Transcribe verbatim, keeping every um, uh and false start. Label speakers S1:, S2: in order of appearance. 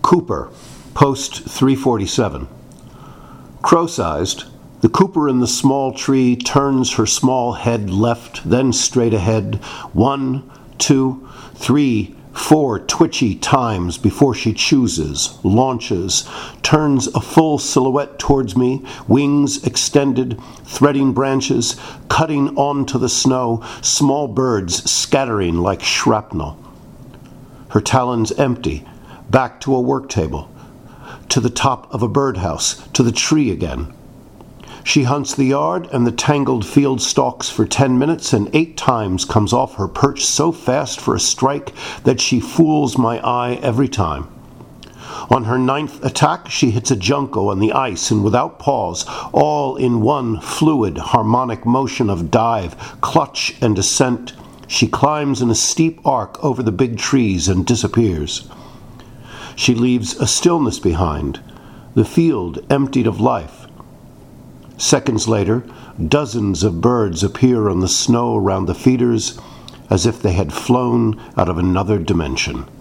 S1: Cooper, post three forty-seven. Crow-sized, the Cooper in the small tree turns her small head left, then straight ahead, one, two, three, four twitchy times before she chooses, launches, turns a full silhouette towards me, wings extended, threading branches, cutting onto the snow, small birds scattering like shrapnel. Her talons empty, back to a work table, to the top of a birdhouse, to the tree again. She hunts the yard and the tangled field stalks for ten minutes and eight times comes off her perch so fast for a strike that she fools my eye every time. On her ninth attack, she hits a junco on the ice and without pause, all in one fluid, harmonic motion of dive, clutch, and descent, she climbs in a steep arc over the big trees and disappears. She leaves a stillness behind, the field emptied of life. Seconds later, dozens of birds appear on the snow around the feeders as if they had flown out of another dimension.